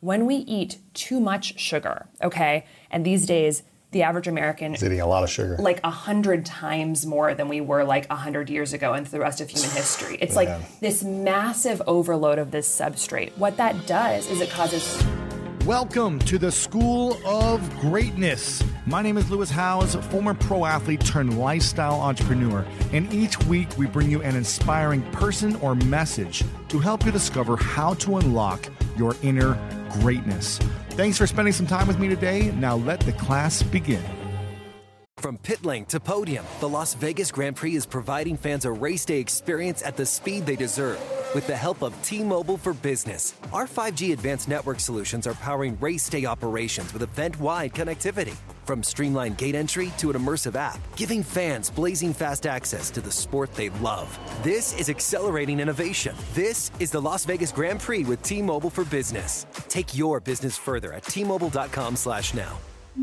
when we eat too much sugar, okay, and these days, the average American is eating a lot of sugar, like 100 times more than we were like 100 years ago and the rest of human history. It's like this massive overload of this substrate. What that does is it causes... Welcome to the School of Greatness. My name is Lewis Howes, former pro athlete turned lifestyle entrepreneur. And each week we bring you an inspiring person or message to help you discover how to unlock your inner greatness. Thanks for spending some time with me today. Now let the class begin. From pit lane to podium, the Las Vegas Grand Prix is providing fans a race day experience at the speed they deserve. With the help of T-Mobile for Business, our 5G advanced network solutions are powering race day operations with event-wide connectivity. From streamlined gate entry to an immersive app, giving fans blazing fast access to the sport they love. This is accelerating innovation. This is the Las Vegas Grand Prix with T-Mobile for Business. Take your business further at T-Mobile.com/now.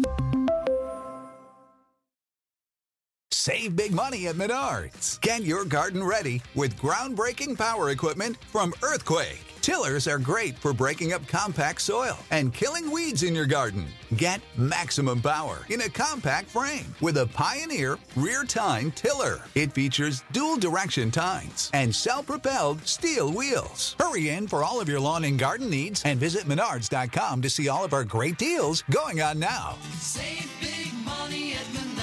Save big money at Menards. Get your garden ready with groundbreaking power equipment from Earthquake. Tillers are great for breaking up compact soil and killing weeds in your garden. Get maximum power in a compact frame with a Pioneer rear tine tiller. It features dual direction tines and self-propelled steel wheels. Hurry in for all of your lawn and garden needs and visit Menards.com to see all of our great deals going on now. Save big money at Menards.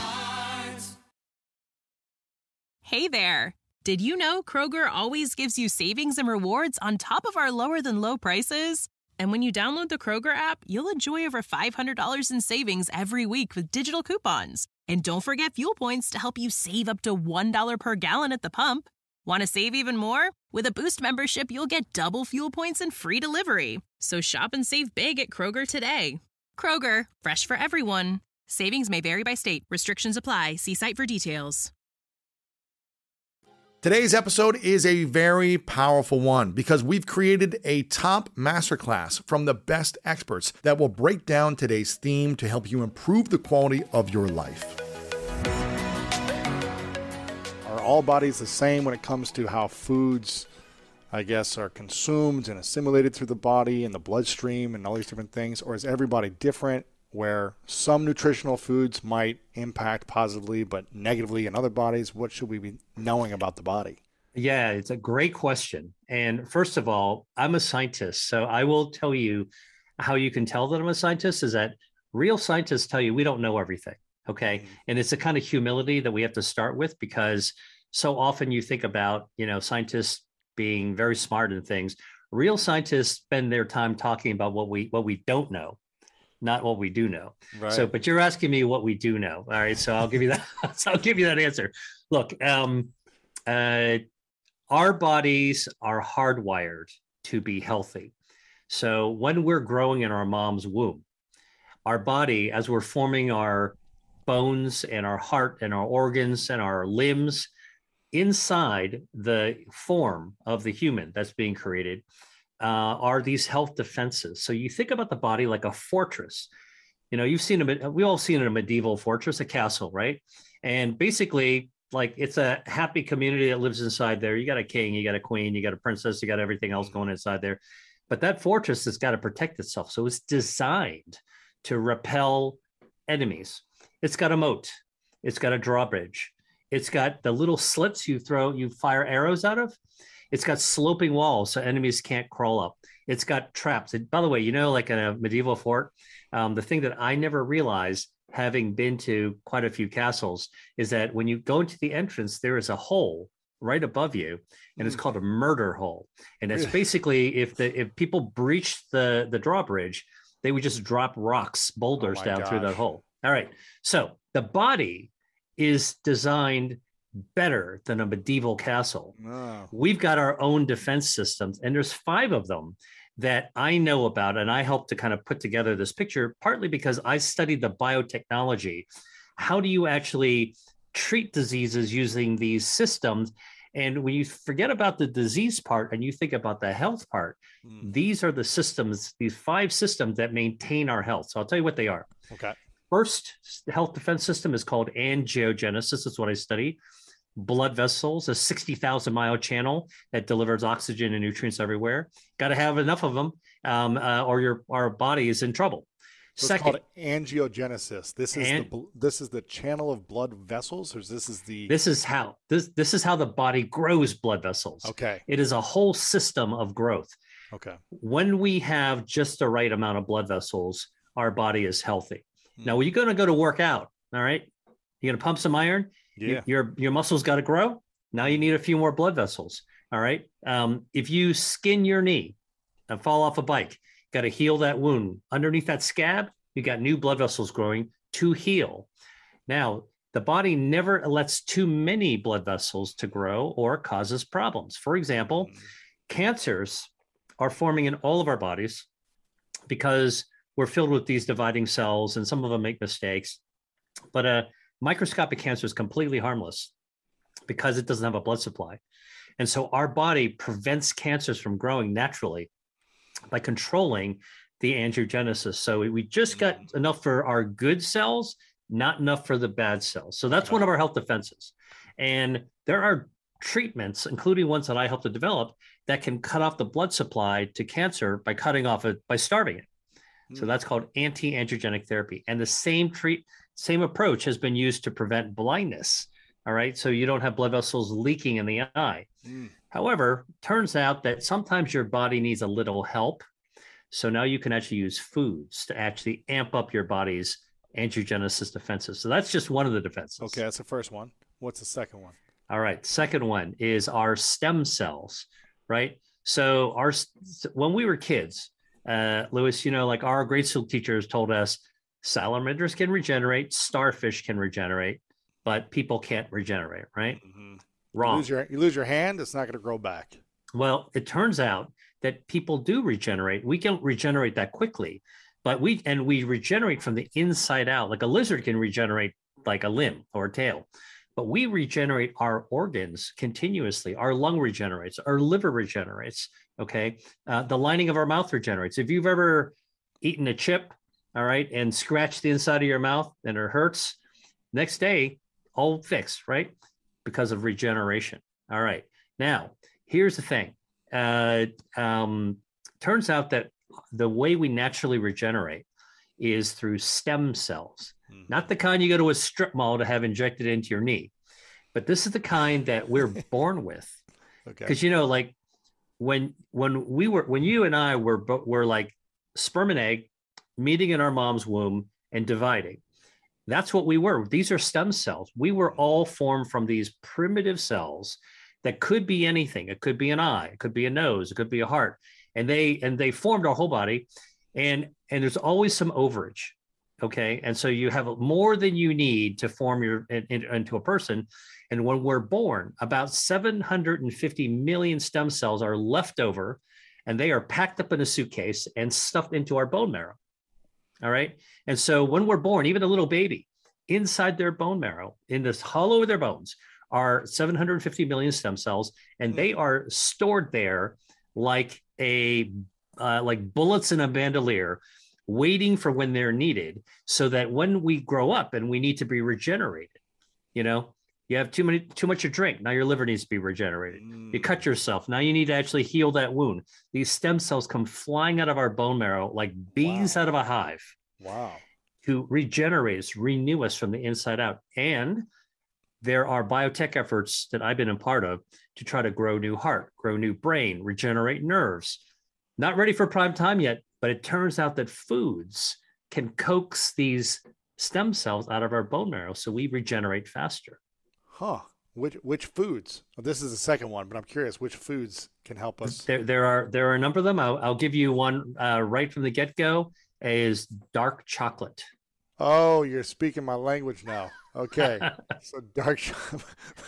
Hey there! Did you know Kroger always gives you savings and rewards on top of our lower-than-low prices? And when you download the Kroger app, you'll enjoy over $500 in savings every week with digital coupons. And don't forget fuel points to help you save up to $1 per gallon at the pump. Want to save even more? With a Boost membership, you'll get double fuel points and free delivery. So shop and save big at Kroger today. Kroger, fresh for everyone. Savings may vary by state. Restrictions apply. See site for details. Today's episode is a very powerful one because we've created a top masterclass from the best experts that will break down today's theme to help you improve the quality of your life. Are all bodies the same when it comes to how foods, I guess, are consumed and assimilated through the body and the bloodstream and all these different things? Or is everybody different, where some nutritional foods might impact positively but negatively in other bodies? What should we be knowing about the body? Yeah, it's a great question. And first of all, I'm a scientist. So I will tell you how you can tell that I'm a scientist is that real scientists tell you we don't know everything. Okay. And it's a kind of humility that we have to start with, because so often you think about, scientists being very smart in things. Real scientists spend their time talking about what we don't know, not what we do know. Right. So, but you're asking me what we do know. All right. So I'll give you that. So I'll give you that answer. Look, our bodies are hardwired to be healthy. So when we're growing in our mom's womb, our body, as we're forming our bones and our heart and our organs and our limbs inside the form of the human that's being created, are these health defenses. So you think about the body like a fortress. You've seen we all seen a medieval fortress, a castle, right? And basically, like, it's a happy community that lives inside there. You got a king, you got a queen, you got a princess, you got everything else going inside there. But that fortress has got to protect itself. So it's designed to repel enemies. It's got a moat. It's got a drawbridge. It's got the little slits you fire arrows out of. It's got sloping walls so enemies can't crawl up. It's got traps. And by the way, like in a medieval fort, the thing that I never realized, having been to quite a few castles, is that when you go into the entrance, there is a hole right above you, and it's called a murder hole. And it's basically if people breached the drawbridge, they would just drop rocks, boulders down through that hole. All right. So the body is designed better than a medieval castle. Oh. We've got our own defense systems, and there's 5 of them that I know about, and I helped to kind of put together this picture, partly because I studied the biotechnology. How do you actually treat diseases using these systems? And when you forget about the disease part and you think about the health part, these are the systems, these 5 systems that maintain our health. So I'll tell you what they are. Okay. First health defense system is called angiogenesis. That's what I study. Blood vessels, a 60,000 mile channel that delivers oxygen and nutrients everywhere. Got to have enough of them. or our body is in trouble. So it's called angiogenesis. This is the channel of blood vessels, or this is how the body grows blood vessels. Okay. It is a whole system of growth. Okay. When we have just the right amount of blood vessels, our body is healthy. Now, when you're going to go to work out, all right, you're going to pump some iron. Yeah. Your muscles got to grow. Now you need a few more blood vessels. All right. If you skin your knee and fall off a bike, got to heal that wound. Underneath that scab, you got new blood vessels growing to heal. Now, the body never lets too many blood vessels to grow or causes problems. For example, cancers are forming in all of our bodies because we're filled with these dividing cells, and some of them make mistakes. But a microscopic cancer is completely harmless because it doesn't have a blood supply. And so our body prevents cancers from growing naturally by controlling the angiogenesis. So we just got enough for our good cells, not enough for the bad cells. So that's one of our health defenses. And there are treatments, including ones that I helped to develop, that can cut off the blood supply to cancer by by starving it. So that's called anti-angiogenic therapy. And the same approach has been used to prevent blindness. All right. So you don't have blood vessels leaking in the eye. However, turns out that sometimes your body needs a little help. So now you can actually use foods to actually amp up your body's angiogenesis defenses. So that's just one of the defenses. Okay, that's the first one. What's the second one? All right. Second one is our stem cells, right? So when we were kids, Louis, like our grade school teachers told us salamanders can regenerate, starfish can regenerate, but people can't regenerate, right? Wrong. You lose your hand, it's not going to grow back. Well, it turns out that people do regenerate. We don't regenerate that quickly, but we regenerate from the inside out. Like a lizard can regenerate like a limb or a tail, but we regenerate our organs continuously. Our lung regenerates, our liver regenerates. Okay. The lining of our mouth regenerates. If you've ever eaten a chip, all right, and scratched the inside of your mouth and it hurts, next day, all fixed, right? Because of regeneration. All right. Now, here's the thing. Turns out that the way we naturally regenerate is through stem cells, not the kind you go to a strip mall to have injected into your knee, but this is the kind that we're born with. Okay. Because like when you and I were like sperm and egg meeting in our mom's womb and dividing. That's what we were. These are stem cells. We were all formed from these primitive cells that could be anything. It could be an eye, it could be a nose, it could be a heart. And they formed our whole body. And there's always some overage. Okay. And so you have more than you need to form into a person. And when we're born, about 750 million stem cells are left over, and they are packed up in a suitcase and stuffed into our bone marrow. All right. And so when we're born, even a little baby, inside their bone marrow, in this hollow of their bones, are 750 million stem cells, and they are stored there like like bullets in a bandolier, waiting for when they're needed, so that when we grow up and we need to be regenerated, you have too much to drink. Now your liver needs to be regenerated. You cut yourself. Now you need to actually heal that wound. These stem cells come flying out of our bone marrow like bees out of a hive. Wow. To regenerate us, renew us from the inside out. And there are biotech efforts that I've been a part of to try to grow new heart, grow new brain, regenerate nerves. Not ready for prime time yet, but it turns out that foods can coax these stem cells out of our bone marrow so we regenerate faster. Huh. Which foods? Well, this is the second one, but I'm curious which foods can help us. There are a number of them. I'll give you one right from the get-go is dark chocolate. Oh, you're speaking my language now. Okay. So dark chocolate.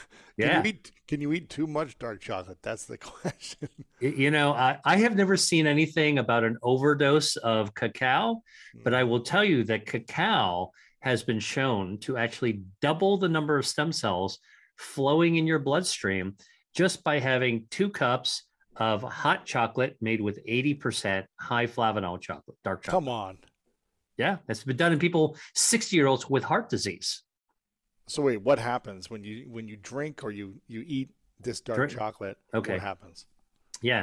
Can you eat too much dark chocolate? That's the question. I have never seen anything about an overdose of cacao, but I will tell you that cacao has been shown to actually double the number of stem cells flowing in your bloodstream just by having 2 cups of hot chocolate made with 80% high flavanol chocolate, dark chocolate. Come on. Yeah, that's been done in people 60-year-olds with heart disease. So wait, what happens when you drink or you eat this dark chocolate? Okay. What happens? Yeah,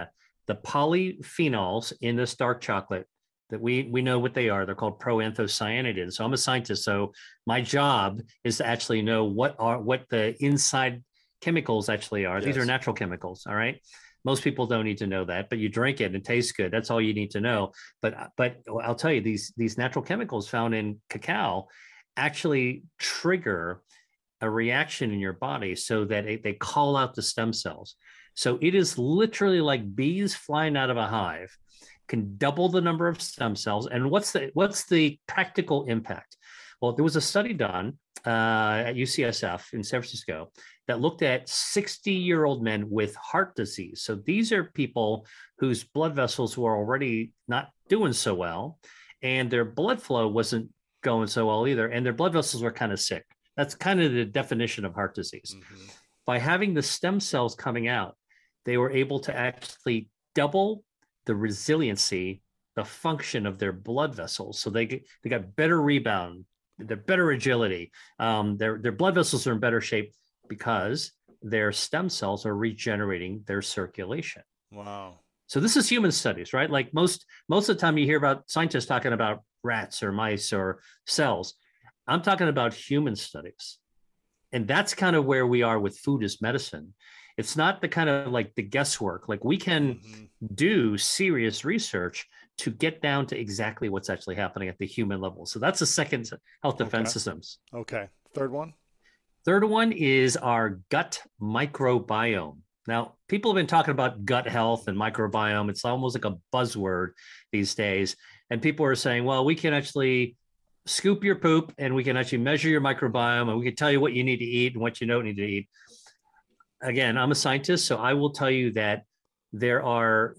the polyphenols in this dark chocolate that we know what they are. They're called proanthocyanidins. So I'm a scientist. So my job is to actually know what the inside chemicals actually are. Yes. These are natural chemicals. All right. Most people don't need to know that, but you drink it and it tastes good. That's all you need to know. But I'll tell you, these natural chemicals found in cacao actually trigger a reaction in your body so that they call out the stem cells. So it is literally like bees flying out of a hive, can double the number of stem cells. And what's the practical impact? Well, there was a study done at UCSF in San Francisco that looked at 60-year-old men with heart disease. So these are people whose blood vessels were already not doing so well, and their blood flow wasn't going so well either, and their blood vessels were kind of sick. That's kind of the definition of heart disease. Mm-hmm. By having the stem cells coming out, they were able to actually double the resiliency, the function of their blood vessels. So they got better rebound, they're better agility. Their blood vessels are in better shape because their stem cells are regenerating their circulation. Wow. So this is human studies, right? Like most of the time you hear about scientists talking about rats or mice or cells. I'm talking about human studies. And that's kind of where we are with food as medicine. It's not the kind of like the guesswork. Like we can do serious research to get down to exactly what's actually happening at the human level. So that's the second health defense systems. Okay. Third one? Third one is our gut microbiome. Now, people have been talking about gut health and microbiome. It's almost like a buzzword these days. And people are saying, well, we can actually scoop your poop and we can actually measure your microbiome and we can tell you what you need to eat and what you don't need to eat. Again, I'm a scientist, so I will tell you that there are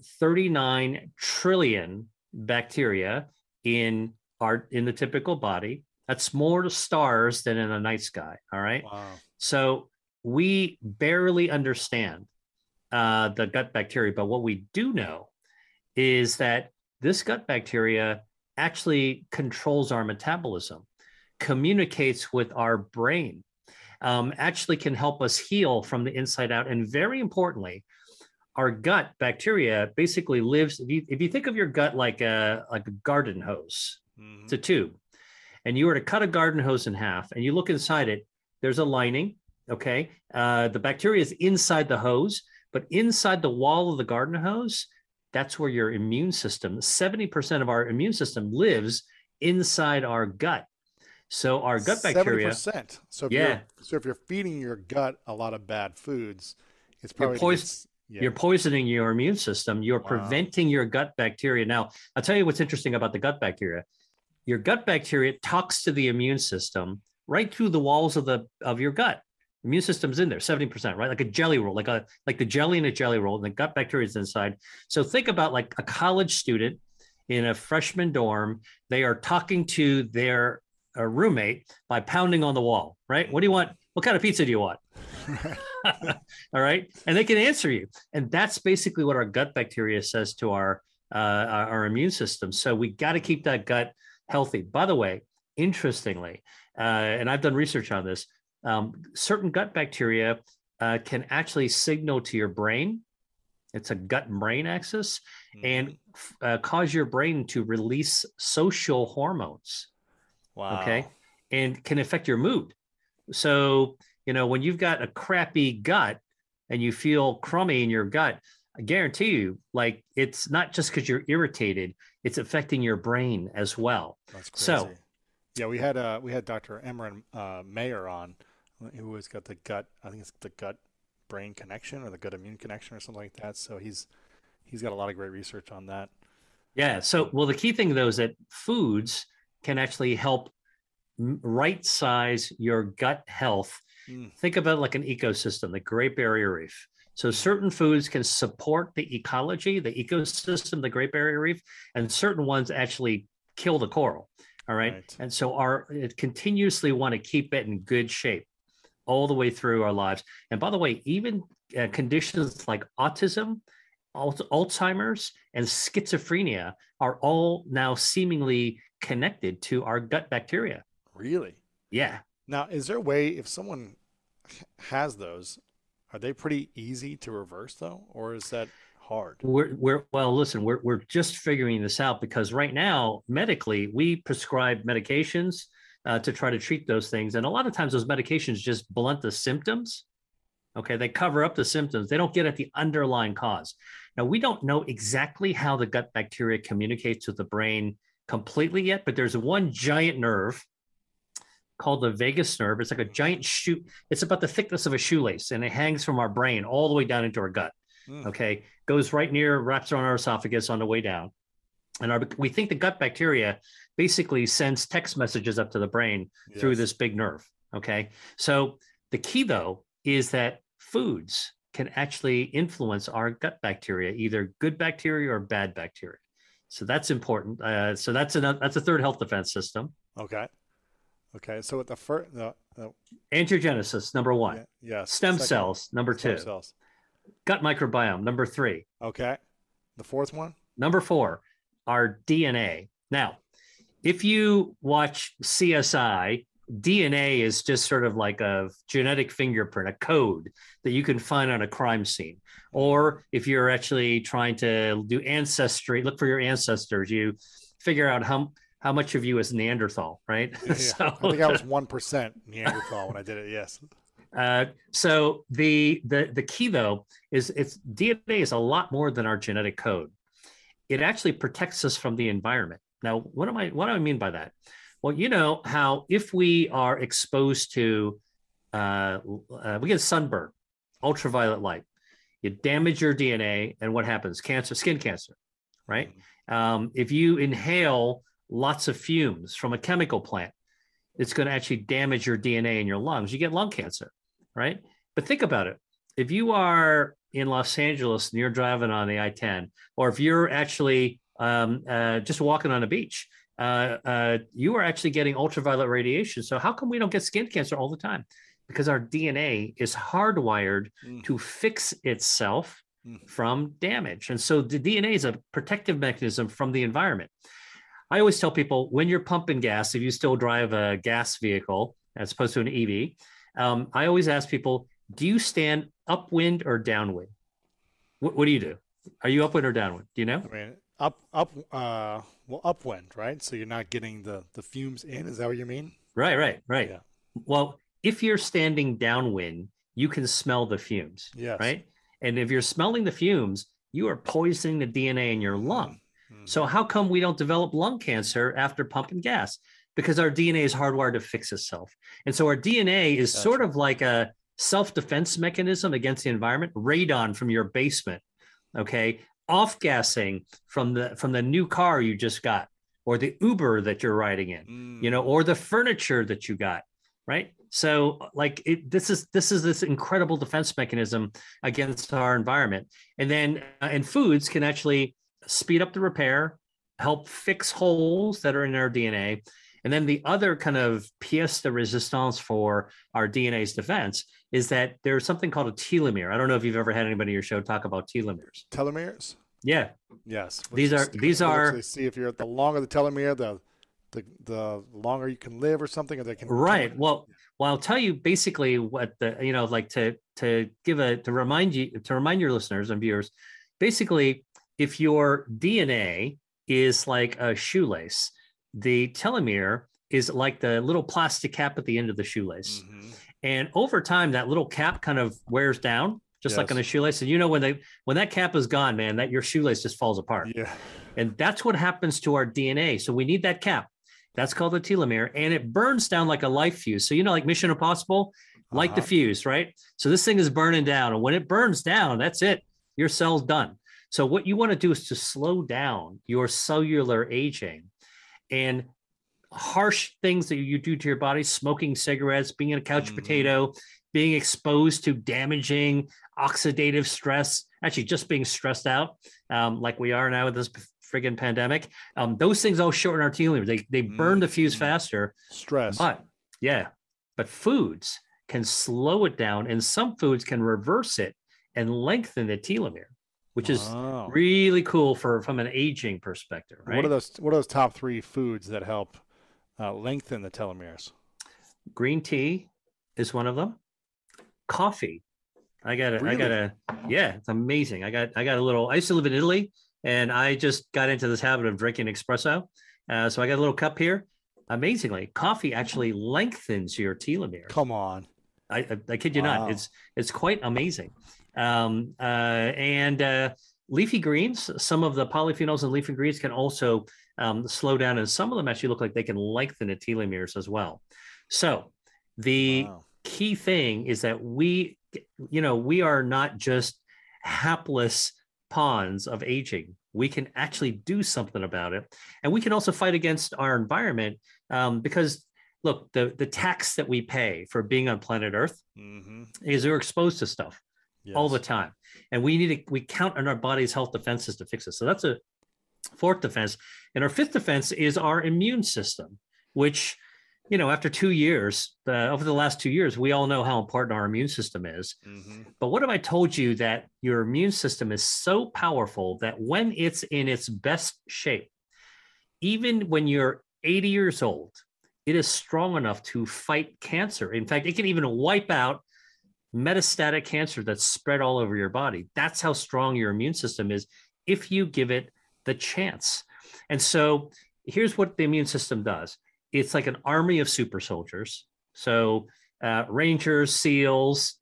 39 trillion bacteria in the typical body. That's more stars than in the night sky. All right. Wow. So we barely understand the gut bacteria, but what we do know is that this gut bacteria actually controls our metabolism, communicates with our brain, actually can help us heal from the inside out. And very importantly, our gut bacteria basically lives, if you think of your gut like a garden hose, it's a tube, and you were to cut a garden hose in half and you look inside it, there's a lining, okay? The bacteria is inside the hose, but inside the wall of the garden hose, that's where your immune system, 70% of our immune system lives inside our gut. So our gut bacteria. 70%. So if you're feeding your gut a lot of bad foods, it's probably you're poisoning your immune system. You're preventing your gut bacteria. Now, I'll tell you what's interesting about the gut bacteria. Your gut bacteria talks to the immune system right through the walls of your gut. Immune system's in there, 70%, right? Like a jelly roll, like the jelly in a jelly roll, and the gut bacteria is inside. So think about like a college student in a freshman dorm. They are talking to their roommate by pounding on the wall, right? What do you want? What kind of pizza do you want? All right. And they can answer you. And that's basically what our gut bacteria says to our immune system. So we got to keep that gut healthy. By the way, interestingly, and I've done research on this, certain gut bacteria can actually signal to your brain. It's a gut brain axis, and cause your brain to release social hormones. Wow. Okay. And can affect your mood. So, when you've got a crappy gut and you feel crummy in your gut, I guarantee you, like, it's not just because you're irritated, it's affecting your brain as well. That's crazy. So, yeah, we had Dr. Emran Mayer on, who has got the gut, I think it's the gut brain connection or the gut immune connection or something like that. So he's got a lot of great research on that. Yeah. So, well, the key thing though is that foods can actually help right size your gut health. Think about it like an ecosystem, the Great Barrier Reef. So certain foods can support the ecology, the ecosystem, the Great Barrier Reef, and certain ones actually kill the coral. All right. And so it continuously want to keep it in good shape all the way through our lives. And by the way, even conditions like autism, Alzheimer's, and schizophrenia are all now seemingly connected to our gut bacteria. Really? Yeah. Now, is there a way, if someone has those, are they pretty easy to reverse though? Or is that hard. Well, listen, we're just figuring this out because right now, medically, we prescribe medications to try to treat those things. And a lot of times those medications just blunt the symptoms. Okay. They cover up the symptoms. They don't get at the underlying cause. Now, we don't know exactly how the gut bacteria communicates with the brain completely yet, but there's one giant nerve called the vagus nerve. It's like a giant shoe. It's about the thickness of a shoelace, and it hangs from our brain all the way down into our gut. Okay. Goes right near, wraps around our esophagus on the way down. And we think the gut bacteria basically sends text messages up to the brain through this big nerve. Okay. So the key, though, is that foods can actually influence our gut bacteria, either good bacteria or bad bacteria. So that's important. So that's a third health defense system. Okay. So at the first, angiogenesis, number one. Yes. Stem cells, number two. Stem cells. Gut microbiome, number three. Okay. The fourth one? Number four, our DNA. Now, if you watch CSI, DNA is just sort of like a genetic fingerprint, a code that you can find on a crime scene. Or if you're actually trying to do ancestry, look for your ancestors, you figure out how much of you is Neanderthal, right? Yeah. So, I think I was 1% Neanderthal when I did it. Yes. So the key, though, is DNA is a lot more than our genetic code. It actually protects us from the environment. Now, what do I mean by that? Well, you know how if we are exposed to, we get sunburn, ultraviolet light, you damage your DNA, and what happens? Cancer, skin cancer, right? If you inhale lots of fumes from a chemical plant, it's going to actually damage your DNA in your lungs. You get lung cancer, right? But think about it. If you are in Los Angeles and you're driving on the I-10, or if you're actually just walking on a beach, you are actually getting ultraviolet radiation. So how come we don't get skin cancer all the time? Because our DNA is hardwired to fix itself from damage. And so the DNA is a protective mechanism from the environment. I always tell people, when you're pumping gas, if you still drive a gas vehicle as opposed to an EV, I always ask people, do you stand upwind or downwind? What do you do? Are you upwind or downwind? Do you know? I mean, upwind, right? So you're not getting the fumes in. Is that what you mean? Right. Yeah. Well, if you're standing downwind, you can smell the fumes. Yes. Right. And if you're smelling the fumes, you are poisoning the DNA in your lung. So how come we don't develop lung cancer after pumping gas? Because our DNA is hardwired to fix itself. And so our DNA is sort of like a self-defense mechanism against the environment. Radon from your basement, okay? Off-gassing from the new car you just got, or the Uber that you're riding in, or the furniture that you got, right? So like this is this incredible defense mechanism against our environment. And then and foods can actually speed up the repair, help fix holes that are in our DNA. And then the other kind of pièce de résistance for our DNA's defense is that there's something called a telomere. I don't know if you've ever had anybody on your show talk about telomeres. Telomeres? Yeah. Yes. These are see if you're the longer the telomere, the longer you can live or something, or they can. Right. Well, I'll tell you basically what to remind your listeners and viewers, basically, if your DNA is like a shoelace, the telomere is like the little plastic cap at the end of the shoelace. And over time, that little cap kind of wears down, just like on a shoelace. And when that cap is gone, man, that your shoelace just falls apart. Yeah. And that's what happens to our DNA. So we need that cap. That's called the telomere, and it burns down like a light fuse. So, like Mission Impossible, light the fuse, right? So this thing is burning down. And when it burns down, that's it. Your cell's done. So what you want to do is to slow down your cellular aging, and harsh things that you do to your body, smoking cigarettes, being a couch potato, being exposed to damaging oxidative stress, actually just being stressed out like we are now with this friggin' pandemic. Those things all shorten our telomeres. They burn the fuse faster. Stress. But foods can slow it down, and some foods can reverse it and lengthen the telomere, which is really cool from an aging perspective, right? What are those top 3 foods that help lengthen the telomeres? Green tea is one of them. Coffee Yeah, it's amazing. I got a little, I used to live in Italy and I just got into this habit of drinking espresso. So I got a little cup here. Amazingly, coffee actually lengthens your telomere. Come on. I kid you not. It's quite amazing. And leafy greens, some of the polyphenols in leafy greens can also slow down, and some of them actually look like they can lengthen the telomeres as well. So the key thing is that we are not just hapless pawns of aging. We can actually do something about it. And we can also fight against our environment because, look, the tax that we pay for being on planet Earth is we're exposed to stuff all the time. And we count on our body's health defenses to fix it. So that's a fourth defense. And our fifth defense is our immune system, which, after 2 years, over the last 2 years, we all know how important our immune system is. But what if I told you that your immune system is so powerful that when it's in its best shape, even when you're 80 years old, it is strong enough to fight cancer. In fact, it can even wipe out metastatic cancer that's spread all over your body. That's how strong your immune system is if you give it the chance. And so here's what the immune system does. It's like an army of super soldiers. So Rangers, SEALs,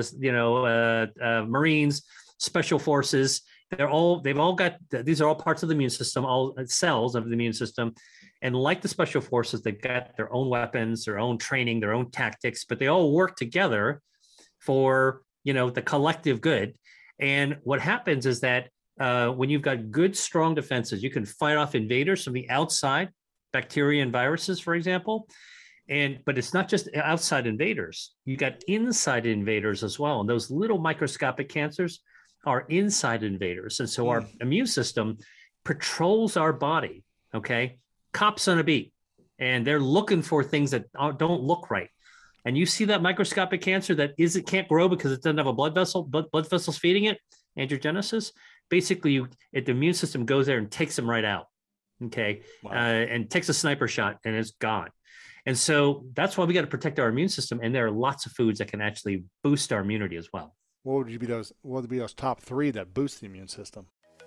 Marines, Special Forces, these are all parts of the immune system, all cells of the immune system. And like the Special Forces, they've got their own weapons, their own training, their own tactics, but they all work together for, the collective good. And what happens is that when you've got good, strong defenses, you can fight off invaders from the outside, bacteria and viruses, for example. But it's not just outside invaders. You got inside invaders as well. And those little microscopic cancers are inside invaders. And so our immune system patrols our body, okay? Cops on a beat. And they're looking for things that don't look right. And you see that microscopic cancer that can't grow because it doesn't have a blood vessels feeding it, angiogenesis. Basically, the immune system goes there and takes them right out. Okay. Wow. And takes a sniper shot and it's gone. And so that's why we got to protect our immune system. And there are lots of foods that can actually boost our immunity as well. What would be those top three that boost the immune system?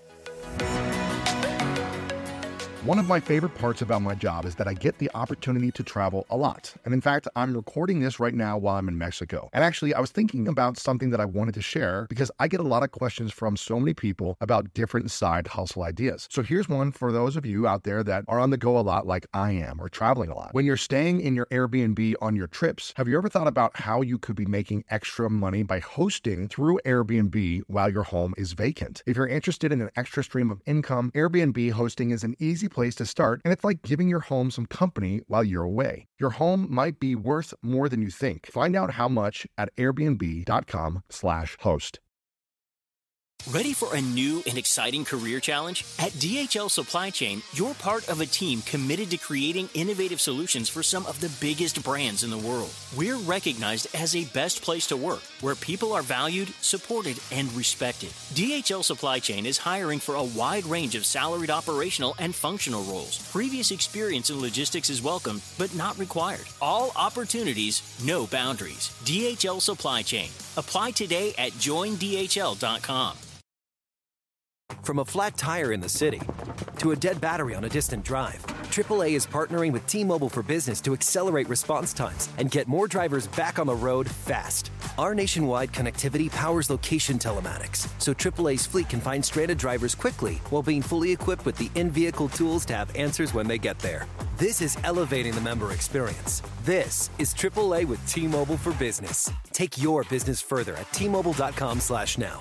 One of my favorite parts about my job is that I get the opportunity to travel a lot. And in fact, I'm recording this right now while I'm in Mexico. And actually, I was thinking about something that I wanted to share because I get a lot of questions from so many people about different side hustle ideas. So here's one for those of you out there that are on the go a lot like I am or traveling a lot. When you're staying in your Airbnb on your trips, have you ever thought about how you could be making extra money by hosting through Airbnb while your home is vacant? If you're interested in an extra stream of income, Airbnb hosting is an easy place to start, and it's like giving your home some company while you're away. Your home might be worth more than you think. Find out how much at airbnb.com/host. Ready for a new and exciting career challenge? At DHL Supply Chain, you're part of a team committed to creating innovative solutions for some of the biggest brands in the world. We're recognized as a best place to work, where people are valued, supported, and respected. DHL Supply Chain is hiring for a wide range of salaried operational and functional roles. Previous experience in logistics is welcome, but not required. All opportunities, no boundaries. DHL Supply Chain. Apply today at joindhl.com. From a flat tire in the city to a dead battery on a distant drive, AAA is partnering with T-Mobile for Business to accelerate response times and get more drivers back on the road fast. Our nationwide connectivity powers location telematics, so AAA's fleet can find stranded drivers quickly while being fully equipped with the in-vehicle tools to have answers when they get there. This is elevating the member experience. This is AAA with T-Mobile for Business. Take your business further at T-Mobile.com/now.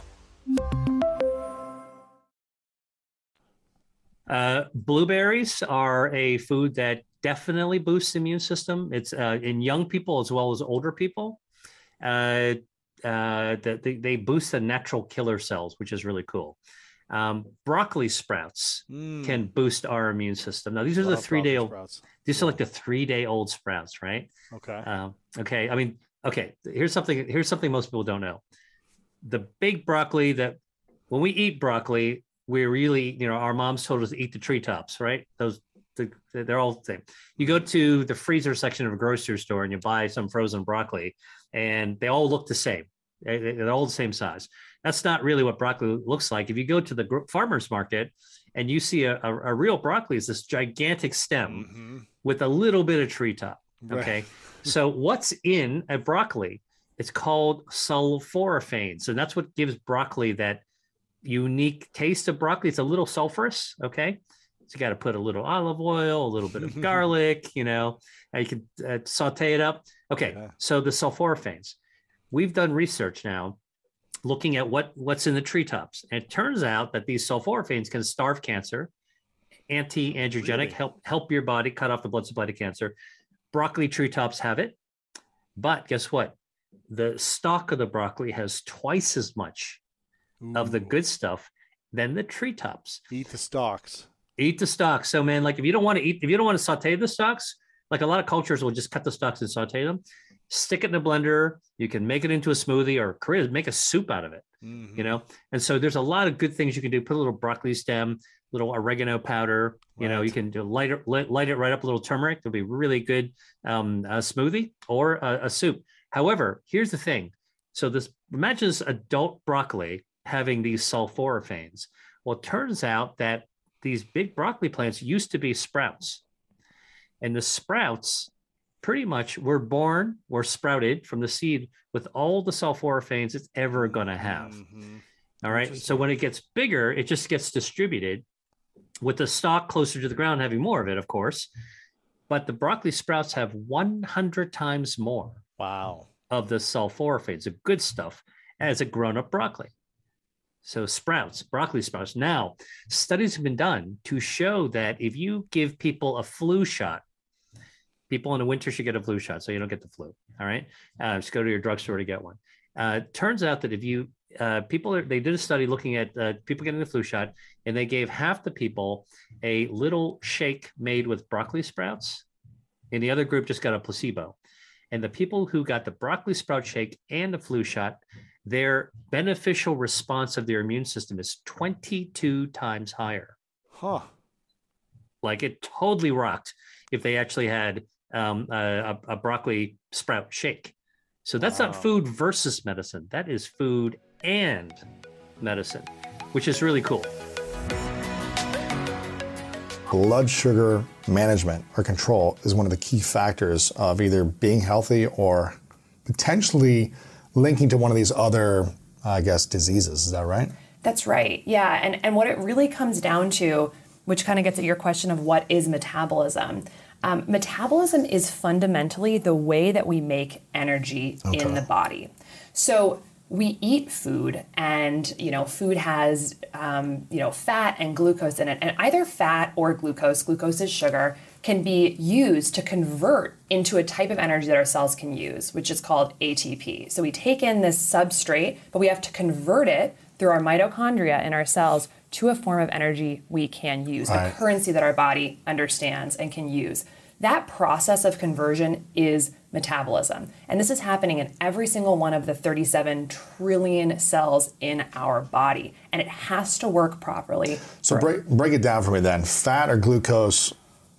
Blueberries are a food that definitely boosts the immune system. It's in young people as well as older people. They boost the natural killer cells, which is really cool. Broccoli sprouts can boost our immune system. Now, these are the 3-day-old. These are like the 3-day-old sprouts, right? Okay. Okay. I mean, okay. Here's something most people don't know. The big broccoli that when we eat broccoli, we really, our moms told us to eat the treetops, right? They're all the same. You go to the freezer section of a grocery store and you buy some frozen broccoli and they all look the same. They're all the same size. That's not really what broccoli looks like. If you go to the farmer's market and you see a real broccoli, is this gigantic stem with a little bit of treetop. Okay. Right. So what's in a broccoli? It's called sulforaphanes. And that's what gives broccoli that unique taste of broccoli. It's a little sulfurous. Okay. So you got to put a little olive oil, a little bit of garlic, you can saute it up. Okay. Yeah. So the sulforaphanes, we've done research now looking at what's in the treetops. And it turns out that these sulforaphanes can starve cancer, anti-angiogenic, help your body cut off the blood supply to cancer. Broccoli treetops have it. But guess what? The stalk of the broccoli has twice as much of the good stuff than the treetops. Eat the stalks. Eat the stalks. So man, like if you don't want to saute the stalks, like a lot of cultures will just cut the stalks and saute them, stick it in a blender. You can make it into a smoothie or make a soup out of it, And so there's a lot of good things you can do. Put a little broccoli stem, little oregano powder, you can do light it right up, a little turmeric. It'll be really good smoothie or a soup. However, here's the thing. So imagine this adult broccoli having these sulforaphanes. Well, it turns out that these big broccoli plants used to be sprouts. And the sprouts pretty much were sprouted from the seed with all the sulforaphanes it's ever going to have. All right. So when it gets bigger, it just gets distributed with the stalk closer to the ground, having more of it, of course. But the broccoli sprouts have 100 times more. Wow. Of the sulforaphanes, the good stuff, as a grown-up broccoli. So broccoli sprouts. Now, studies have been done to show that if you give people a flu shot, people in the winter should get a flu shot so you don't get the flu. All right. Just go to your drugstore to get one. Turns out that if you they did a study looking at people getting the flu shot, and they gave half the people a little shake made with broccoli sprouts, and the other group just got a placebo. And the people who got the broccoli sprout shake and the flu shot, their beneficial response of their immune system is 22 times higher. Huh. Like it totally rocked if they actually had a broccoli sprout shake. So that's not food versus medicine. That is food and medicine, which is really cool. Blood sugar management or control is one of the key factors of either being healthy or potentially linking to one of these other, diseases. Is that right? That's right. Yeah. And what it really comes down to, which kind of gets at your question of what is metabolism. Metabolism is fundamentally the way that we make energy in the body. So we eat food, and food has fat and glucose in it, and either fat or glucose is sugar, can be used to convert into a type of energy that our cells can use, which is called ATP. So we take in this substrate, but we have to convert it through our mitochondria in our cells to a form of energy we can use, a currency that our body understands and can use. That process of conversion is metabolism. And this is happening in every single one of the 37 trillion cells in our body. And it has to work properly. So break it down for me then. Fat or glucose,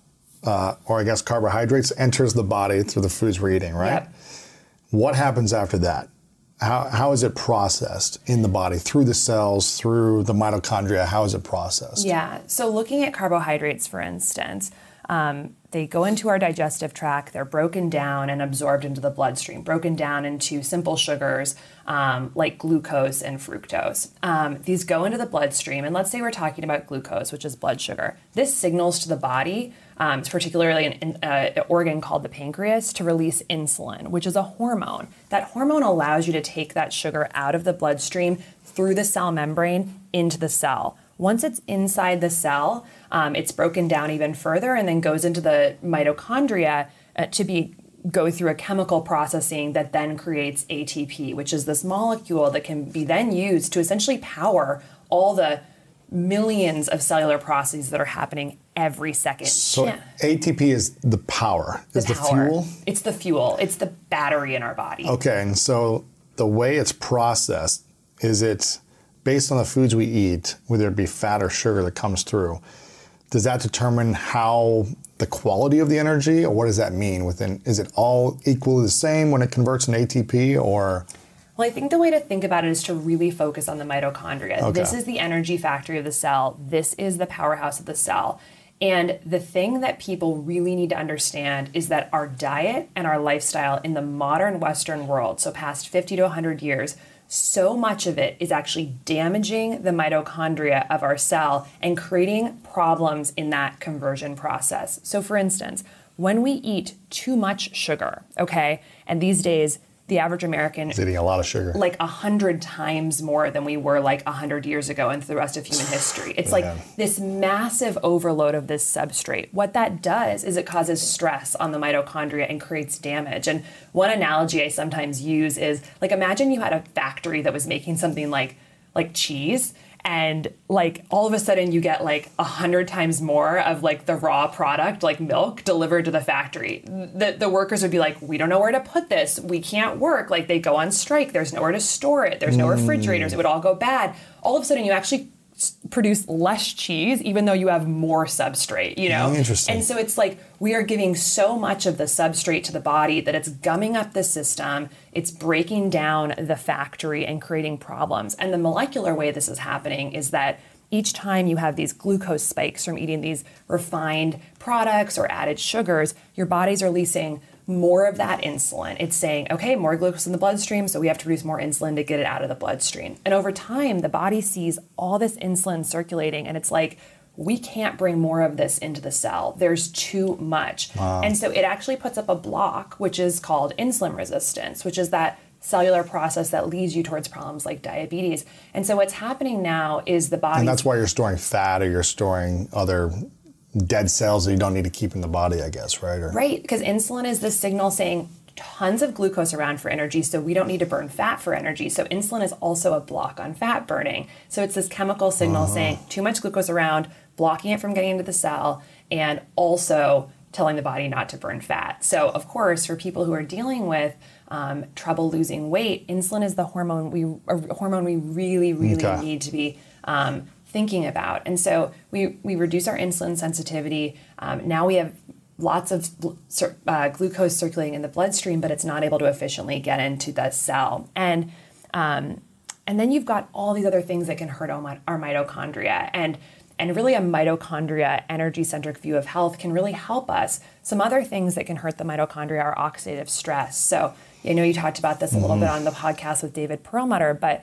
carbohydrates, enters the body through the foods we're eating, right? Yep. What happens after that? How is it processed in the body, through the cells, through the mitochondria? How is it processed? Yeah, so looking at carbohydrates, for instance, they go into our digestive tract, they're broken down and absorbed into the bloodstream, broken down into simple sugars like glucose and fructose. These go into the bloodstream, and let's say we're talking about glucose, which is blood sugar. This signals to the body, particularly an organ called the pancreas, to release insulin, which is a hormone. That hormone allows you to take that sugar out of the bloodstream through the cell membrane into the cell. Once it's inside the cell, it's broken down even further and then goes into the mitochondria to go through a chemical processing that then creates ATP, which is this molecule that can be then used to essentially power all the millions of cellular processes that are happening every second. So ATP is the power, the fuel? It's the fuel. It's the battery in our body. Okay, and so the way it's processed, is it based on the foods we eat, whether it be fat or sugar that comes through? Does that determine how the quality of the energy, or what does that mean? Is it all equally the same when it converts in ATP, or? Well, I think the way to think about it is to really focus on the mitochondria. Okay. This is the energy factory of the cell. This is the powerhouse of the cell. And the thing that people really need to understand is that our diet and our lifestyle in the modern Western world, so past 50 to 100 years, so much of it is actually damaging the mitochondria of our cell and creating problems in that conversion process. So for instance, when we eat too much sugar, okay, and these days, the average American is eating a lot of sugar, like 100 times more than we were like 100 years ago and the rest of human history. It's like this massive overload of this substrate. What that does is it causes stress on the mitochondria and creates damage. And one analogy I sometimes use is like, imagine you had a factory that was making something like cheese, and like all of a sudden you get like 100 times more of like the raw product, like milk, delivered to the factory. The workers would be like, we don't know where to put this. We can't work. Like they go on strike. There's nowhere to store it. There's no refrigerators. It would all go bad. All of a sudden you actually produce less cheese, even though you have more substrate, you know? Interesting. And so it's like we are giving so much of the substrate to the body that it's gumming up the system, it's breaking down the factory and creating problems. And the molecular way this is happening is that each time you have these glucose spikes from eating these refined products or added sugars, your body's releasing more of that insulin. It's saying, okay, more glucose in the bloodstream, so we have to produce more insulin to get it out of the bloodstream. And over time, the body sees all this insulin circulating, and it's like, we can't bring more of this into the cell. There's too much. Wow. And so it actually puts up a block, which is called insulin resistance, which is that cellular process that leads you towards problems like diabetes. And so what's happening now is the body... And that's why you're storing fat, or you're storing other dead cells that you don't need to keep in the body, I guess, right? Right, because insulin is the signal saying tons of glucose around for energy, so we don't need to burn fat for energy. So insulin is also a block on fat burning. So it's this chemical signal saying too much glucose around, blocking it from getting into the cell, and also telling the body not to burn fat. So of course, for people who are dealing with trouble losing weight, insulin is the hormone we really need to be thinking about. And so we reduce our insulin sensitivity. Now we have lots of glucose circulating in the bloodstream, but it's not able to efficiently get into the cell. And then you've got all these other things that can hurt our mitochondria. And really a mitochondria energy-centric view of health can really help us. Some other things that can hurt the mitochondria are oxidative stress. So I know you talked about this a little bit on the podcast with David Perlmutter, but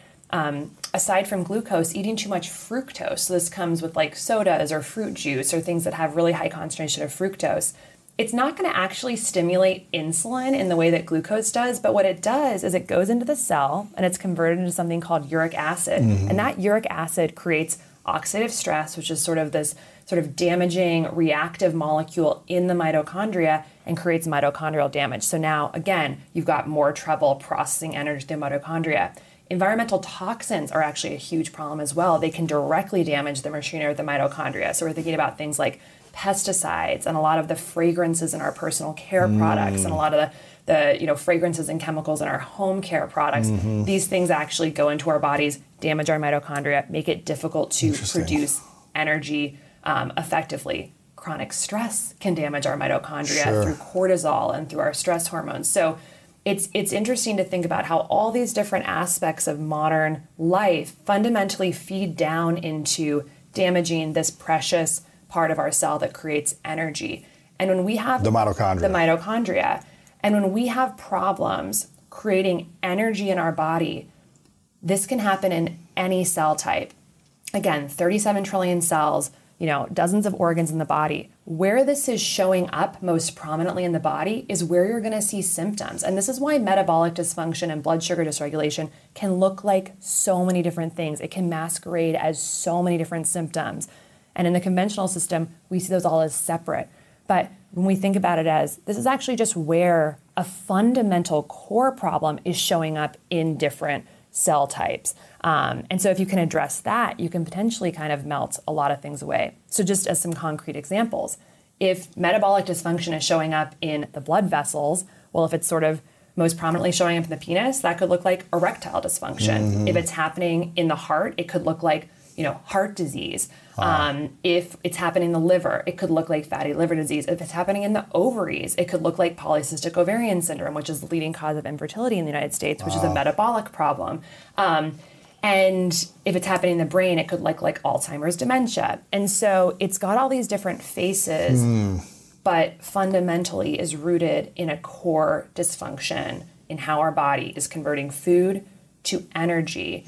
aside from glucose, eating too much fructose, so this comes with like sodas or fruit juice or things that have really high concentration of fructose, it's not going to actually stimulate insulin in the way that glucose does, but what it does is it goes into the cell and it's converted into something called uric acid. And that uric acid creates oxidative stress, which is sort of this damaging reactive molecule in the mitochondria and creates mitochondrial damage. So now, again, you've got more trouble processing energy through mitochondria. Environmental toxins are actually a huge problem as well. They can directly damage the machinery of the mitochondria. So we're thinking about things like pesticides and a lot of the fragrances in our personal care products and a lot of the fragrances and chemicals in our home care products. These things actually go into our bodies, damage our mitochondria, make it difficult to produce energy effectively. Chronic stress can damage our mitochondria through cortisol and through our stress hormones. So it's interesting to think about how all these different aspects of modern life fundamentally feed down into damaging this precious part of our cell that creates energy. And when we have the mitochondria, and when we have problems creating energy in our body, this can happen in any cell type. Again, 37 trillion cells, dozens of organs in the body. Where this is showing up most prominently in the body is where you're going to see symptoms. And this is why metabolic dysfunction and blood sugar dysregulation can look like so many different things. It can masquerade as so many different symptoms. And in the conventional system, we see those all as separate. But when we think about it as, this is actually just where a fundamental core problem is showing up in different cell types. And so if you can address that, you can potentially kind of melt a lot of things away. So just as some concrete examples, if metabolic dysfunction is showing up in the blood vessels, well, if it's sort of most prominently showing up in the penis, that could look like erectile dysfunction. If it's happening in the heart, it could look like heart disease. If it's happening in the liver, it could look like fatty liver disease. If it's happening in the ovaries, it could look like polycystic ovarian syndrome, which is the leading cause of infertility in the United States, which is a metabolic problem. And if it's happening in the brain, it could look like Alzheimer's dementia. And so it's got all these different faces, but fundamentally is rooted in a core dysfunction in how our body is converting food to energy.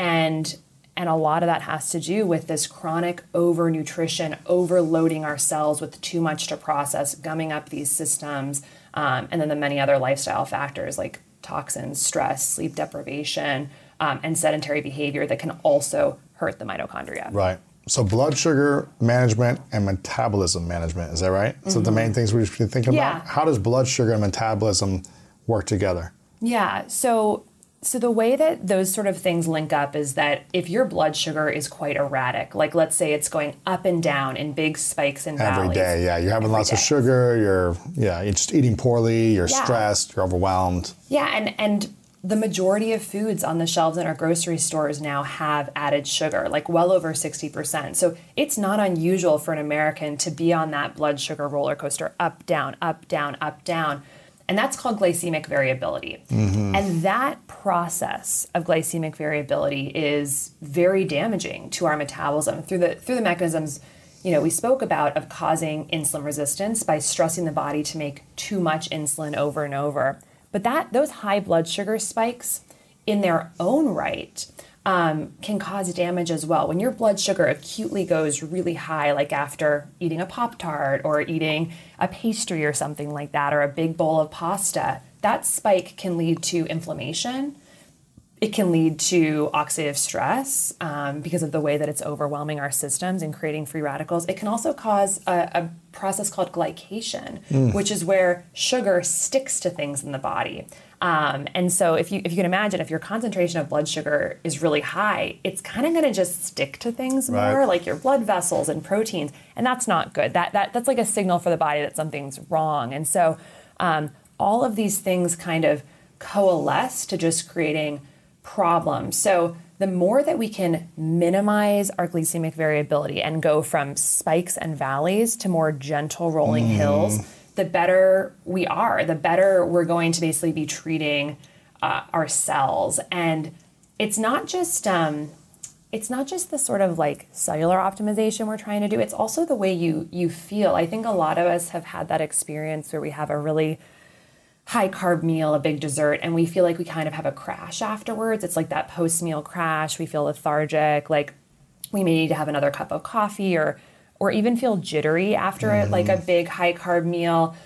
And a lot of that has to do with this chronic overnutrition, overloading our cells with too much to process, gumming up these systems, and then the many other lifestyle factors like toxins, stress, sleep deprivation, and sedentary behavior that can also hurt the mitochondria. Right. So blood sugar management and metabolism management, is that right? So the main things we should be thinking about? How does blood sugar and metabolism work together? Yeah, so the way that those sort of things link up is that if your blood sugar is quite erratic, like let's say it's going up and down in big spikes and valleys. Every day, yeah. You're having lots of sugar, you're just eating poorly, you're stressed, you're overwhelmed. Yeah, and the majority of foods on the shelves in our grocery stores now have added sugar, like well over 60%. So it's not unusual for an American to be on that blood sugar roller coaster, up, down, up, down, up, down. And that's called glycemic variability. And that process of glycemic variability is very damaging to our metabolism through the mechanisms we spoke about of causing insulin resistance by stressing the body to make too much insulin over and over. But those high blood sugar spikes in their own right can cause damage as well. When your blood sugar acutely goes really high, like after eating a Pop-Tart or eating a pastry or something like that, or a big bowl of pasta, that spike can lead to inflammation. It can lead to oxidative stress because of the way that it's overwhelming our systems and creating free radicals. It can also cause a process called glycation, which is where sugar sticks to things in the body. And so if you can imagine, if your concentration of blood sugar is really high, it's kind of going to just stick to things more, like your blood vessels and proteins, and that's not good. That's like a signal for the body that something's wrong. And so all of these things kind of coalesce to just creating problems. So the more that we can minimize our glycemic variability and go from spikes and valleys to more gentle rolling hills, the better we are, the better we're going to basically be treating our cells. And it's not just the sort of like cellular optimization we're trying to do. It's also the way you feel. I think a lot of us have had that experience where we have a really high carb meal, a big dessert, and we feel like we kind of have a crash afterwards. It's like that post-meal crash. We feel lethargic, like we may need to have another cup of coffee or even feel jittery after it, like a big high carb meal.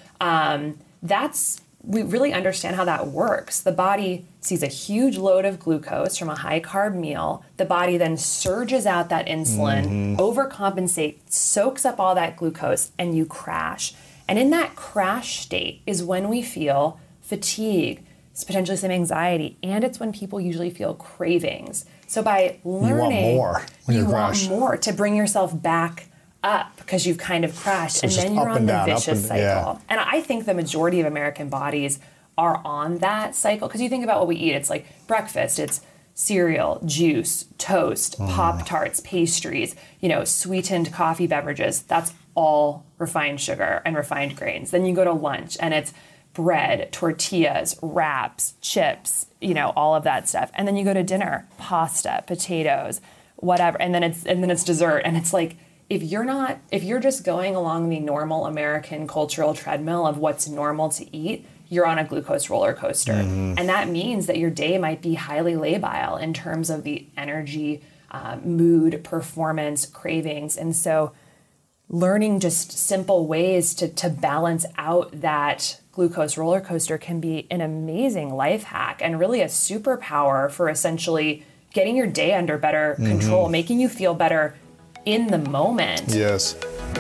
We really understand how that works. The body sees a huge load of glucose from a high carb meal. The body then surges out that insulin, overcompensates, soaks up all that glucose, and you crash. And in that crash state is when we feel fatigue, it's potentially some anxiety, and it's when people usually feel cravings. So by learning, you want more to bring yourself back up because you've kind of crashed, so and then you're on the vicious cycle. Yeah. And I think the majority of American bodies are on that cycle because you think about what we eat. It's like breakfast, it's cereal, juice, toast, Pop-Tarts, pastries, sweetened coffee beverages. That's all refined sugar and refined grains. Then you go to lunch and it's bread, tortillas, wraps, chips, all of that stuff. And then you go to dinner, pasta, potatoes, whatever. And then it's dessert. And it's like, if you're just going along the normal American cultural treadmill of what's normal to eat, you're on a glucose roller coaster. And that means that your day might be highly labile in terms of the energy, mood, performance, cravings. And so learning just simple ways to balance out that glucose roller coaster can be an amazing life hack and really a superpower for essentially getting your day under better control, making you feel better in the moment. Yes.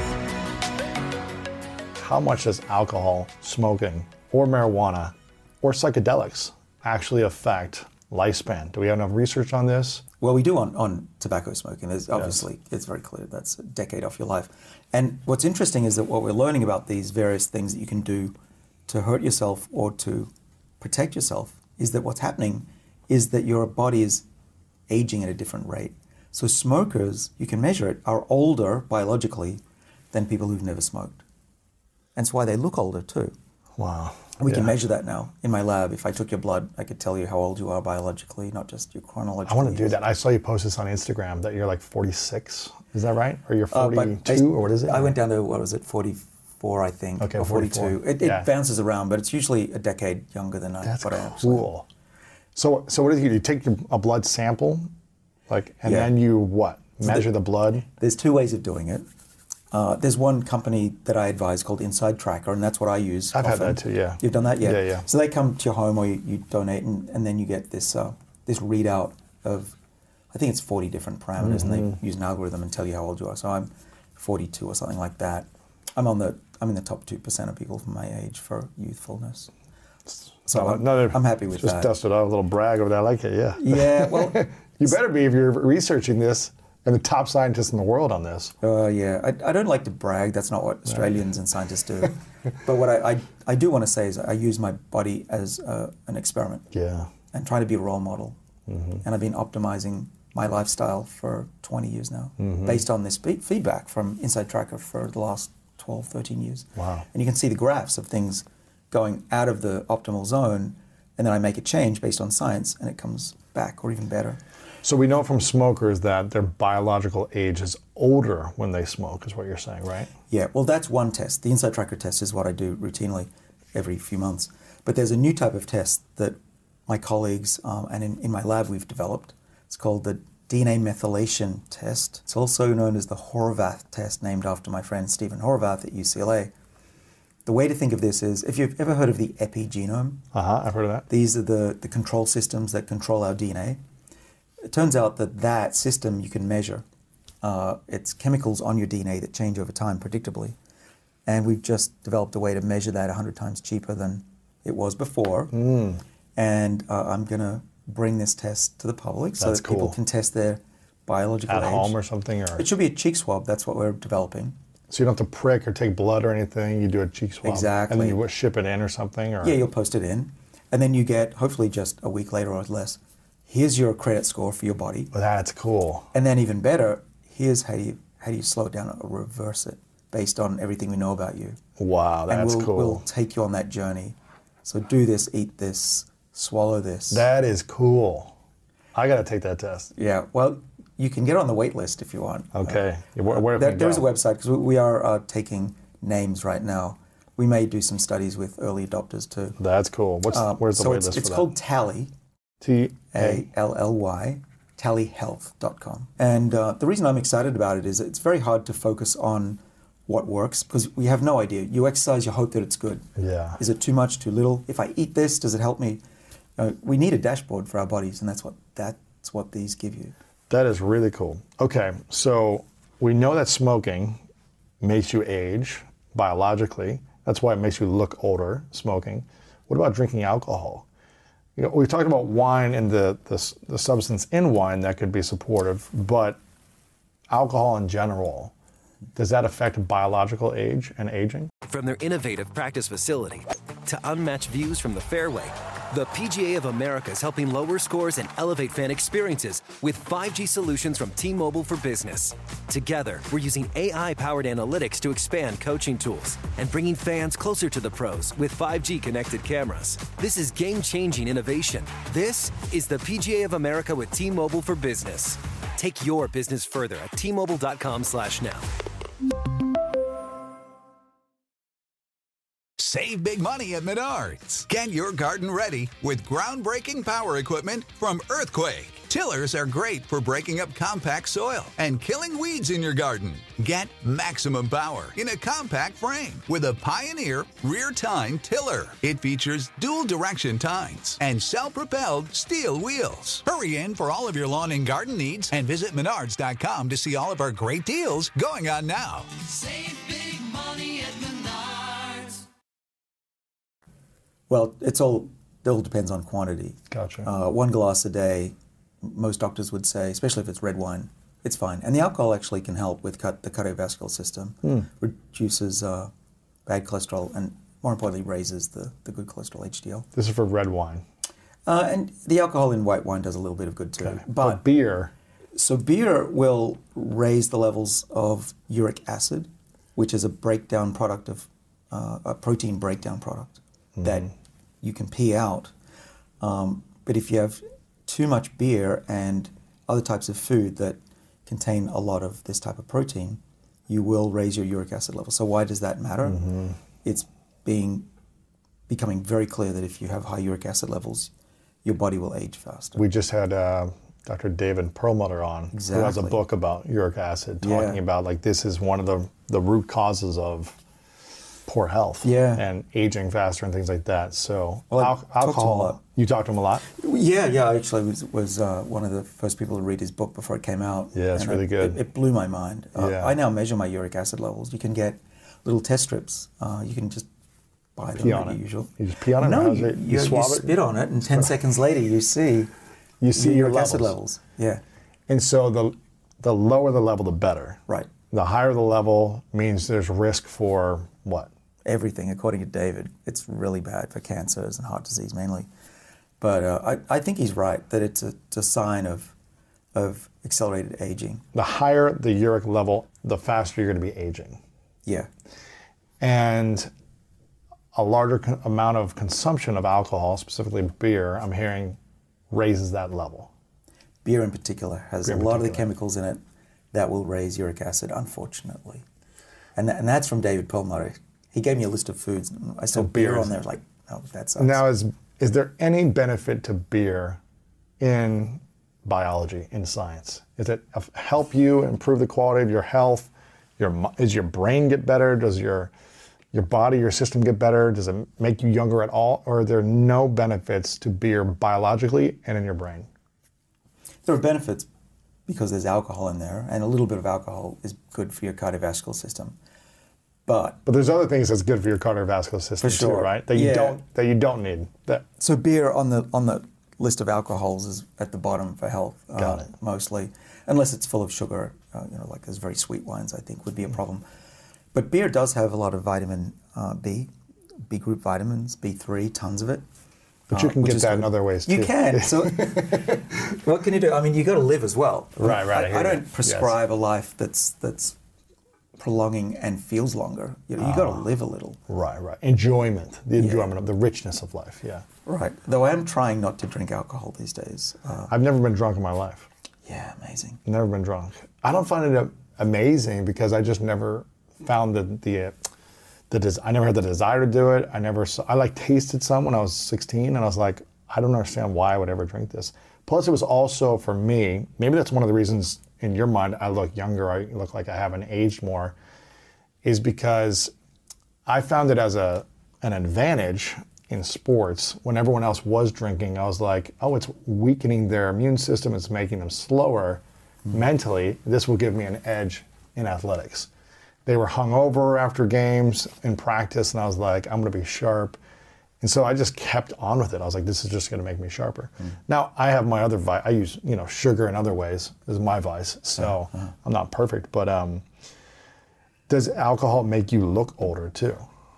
How much does alcohol, smoking, or marijuana, or psychedelics actually affect lifespan? Do we have enough research on this? Well, we do on tobacco smoking. There's obviously, it's very clear that's a decade off your life. And what's interesting is that what we're learning about these various things that you can do to hurt yourself or to protect yourself is that what's happening is that your body is aging at a different rate. So smokers, you can measure it, are older biologically than people who've never smoked. And it's why they look older too. Wow. We can measure that now in my lab. If I took your blood, I could tell you how old you are biologically, not just your chronological I want to do years. that. I saw you post this on Instagram that you're like 46. Is that right? Or you're 42, or what is it? I went down to, 44, I think, okay, or 44. 42. It bounces around, but it's usually a decade younger than That's what I am. cool. So what do? You take a blood sample, and then you what? Measure the blood? There's two ways of doing it. There's one company that I advise called Inside Tracker, and that's what I use. I've had that too, yeah. You've done that? Yeah. Yeah. So they come to your home or you donate, and then you get this this readout of, I think it's 40 different parameters, and they use an algorithm and tell you how old you are. So I'm 42 or something like that. I'm in the top 2% of people from my age for youthfulness. So I'm happy with that. Just dusted out a little brag over there. I like it, yeah. Yeah, well... You better be if you're researching this and the top scientists in the world on this. Yeah, I don't like to brag. That's not what Australians and scientists do. But what I do want to say is I use my body as an experiment. Yeah. And try to be a role model. And I've been optimizing my lifestyle for 20 years now, based on this feedback from Inside Tracker for the last 12, 13 years. Wow. And you can see the graphs of things going out of the optimal zone, and then I make a change based on science, and it comes back, or even better. So we know from smokers that their biological age is older when they smoke, is what you're saying, right? Yeah, well, that's one test. The Inside Tracker test is what I do routinely every few months. But there's a new type of test that my colleagues and in my lab we've developed. It's called the DNA methylation test. It's also known as the Horvath test, named after my friend Stephen Horvath at UCLA. The way to think of this is, if you've ever heard of the epigenome, I've heard of that. These are the control systems that control our DNA. It turns out that system you can measure. It's chemicals on your DNA that change over time predictably. And we've just developed a way to measure that 100 times cheaper than it was before. And I'm going to bring this test to the public so that people can test their biological age. At home or something? Or? It should be a cheek swab. That's what we're developing. So you don't have to prick or take blood or anything. You do a cheek swab. Exactly. And then you ship it in or something? Or? Yeah, you'll post it in. And then you get, hopefully just a week later or less, here's your credit score for your body. Well, that's cool. And then even better, here's how do you slow it down or reverse it based on everything we know about you. Wow, that's cool. We'll take you on that journey. So do this, eat this, swallow this. That is cool. I got to take that test. Yeah, well, you can get on the wait list if you want. Okay. Where there's a website, because we are taking names right now. We may do some studies with early adopters too. That's cool. Where's the wait list for that? It's called Tally. T-A-L-L-Y. tallyhealth.com. And the reason I'm excited about it is it's very hard to focus on what works because we have no idea. You exercise, you hope that it's good. Yeah. Is it too much, too little? If I eat this, does it help me? We need a dashboard for our bodies, and that's what these give you. That is really cool. Okay, so we know that smoking makes you age biologically. That's why it makes you look older, smoking. What about drinking alcohol? We've talked about wine and the substance in wine that could be supportive, but alcohol in general, does that affect biological age and aging? From their innovative practice facility to unmatched views from the fairway, the PGA of America is helping lower scores and elevate fan experiences with 5G solutions from T-Mobile for Business. Together, we're using AI-powered analytics to expand coaching tools and bringing fans closer to the pros with 5G connected cameras. This is game-changing innovation. This is the PGA of America with T-Mobile for Business. Take your business further at T-Mobile.com/now. Save big money at Menards. Get your garden ready with groundbreaking power equipment from Earthquake. Tillers are great for breaking up compact soil and killing weeds in your garden. Get maximum power in a compact frame with a Pioneer rear tine tiller. It features dual direction tines and self-propelled steel wheels. Hurry in for all of your lawn and garden needs and visit Menards.com to see all of our great deals going on now. Save big money at Menards. Well, it all depends on quantity. Gotcha. 1 glass a day, most doctors would say, especially if it's red wine, it's fine. And the alcohol actually can help with the cardiovascular system, reduces bad cholesterol, and more importantly, raises the good cholesterol, HDL. This is for red wine. And the alcohol in white wine does a little bit of good too. Okay. But beer, So beer will raise the levels of uric acid, which is a breakdown product of a protein breakdown product that you can pee out. But if you have too much beer and other types of food that contain a lot of this type of protein, you will raise your uric acid level. So why does that matter? It's becoming very clear that if you have high uric acid levels, your body will age faster. We just had Dr. David Perlmutter on, who has a book about uric acid, talking about like this is one of the root causes of poor health and aging faster and things like that. So alcohol, you talked to him a lot? Yeah, I actually was one of the first people to read his book before it came out. Yeah, it's really good. It blew my mind. I now measure my uric acid levels. You can get little test strips. You can just buy them like usual. You just pee on it? No, you swab it? spit on it, and 10 seconds later you see your uric acid levels. Yeah. And so the lower the level, the better. Right. The higher the level means there's risk for what? Everything, according to David. It's really bad for cancers and heart disease mainly. But I think he's right, that it's a sign of accelerated aging. The higher the uric level, the faster you're going to be aging. Yeah. And a larger amount of consumption of alcohol, specifically beer, I'm hearing, raises that level. Beer in particular has a lot of the chemicals in it that will raise uric acid, unfortunately. And that's from David Perlmutter. He gave me a list of foods. I saw beer on there. Like, oh, that sucks. Now, is there any benefit to beer in biology, in science? Does it help you improve the quality of your health? Does your brain get better? Does your body, your system get better? Does it make you younger at all? Or are there no benefits to beer biologically and in your brain? There are benefits because there's alcohol in there, and a little bit of alcohol is good for your cardiovascular system. But there's other things that's good for your cardiovascular system too, right? That you don't need. So beer on the list of alcohols is at the bottom for health. Got it. Mostly, unless it's full of sugar. Like those very sweet wines, I think would be a problem. But beer does have a lot of vitamin B group vitamins, B3, tons of it. But you can get that in other ways too. You can. So what can you do? I mean, you got to live as well. Right. I don't prescribe a life that's prolonging and feels longer. You got to live a little. Right. Enjoyment, the enjoyment of the richness of life. Yeah. Right. Though I am trying not to drink alcohol these days. I've never been drunk in my life. Yeah, amazing. Never been drunk. I don't find it amazing because I just never found I never had the desire to do it. I tasted some when I was 16 and I was like, I don't understand why I would ever drink this. Plus it was also for me, maybe that's one of the reasons in your mind I look younger, I look like I haven't aged more, is because I found it as an advantage in sports. When everyone else was drinking, I was like, oh, it's weakening their immune system, it's making them slower mentally. This will give me an edge in athletics. They were hungover after games in practice, and I was like, I'm going to be sharp. And so I just kept on with it. I was like, this is just going to make me sharper. Now, I have my other vice. I use, sugar in other ways. This is my vice. So I'm not perfect. But does alcohol make you look older too?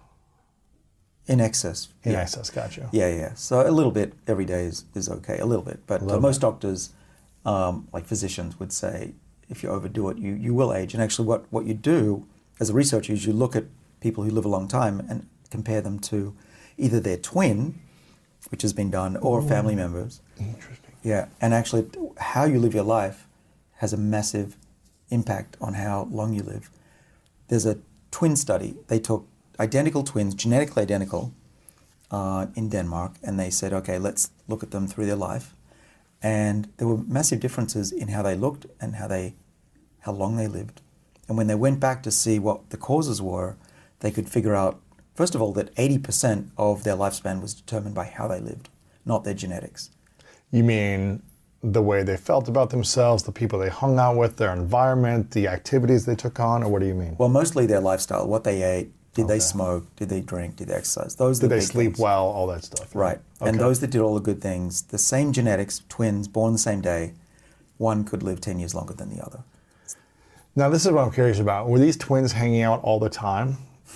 In excess. In excess, gotcha. Yeah. So a little bit every day is okay, a little bit. But most doctors, like physicians, would say if you overdo it, you will age. And actually what you do as a researcher is you look at people who live a long time and compare them to either their twin, which has been done, or family members. Interesting. Yeah, and actually how you live your life has a massive impact on how long you live. There's a twin study. They took identical twins, genetically identical, in Denmark, and they said, okay, let's look at them through their life. And there were massive differences in how they looked and how long they lived. And when they went back to see what the causes were, they could figure out, first of all, that 80% of their lifespan was determined by how they lived, not their genetics. You mean the way they felt about themselves, the people they hung out with, their environment, the activities they took on, or what do you mean? Well, mostly their lifestyle, what they ate. Did they smoke? Did they drink? Did they exercise? Did they sleep well? All that stuff. Right. Okay. And those that did all the good things, the same genetics, twins, born the same day, one could live 10 years longer than the other. Now, this is what I'm curious about. Were these twins hanging out all the time?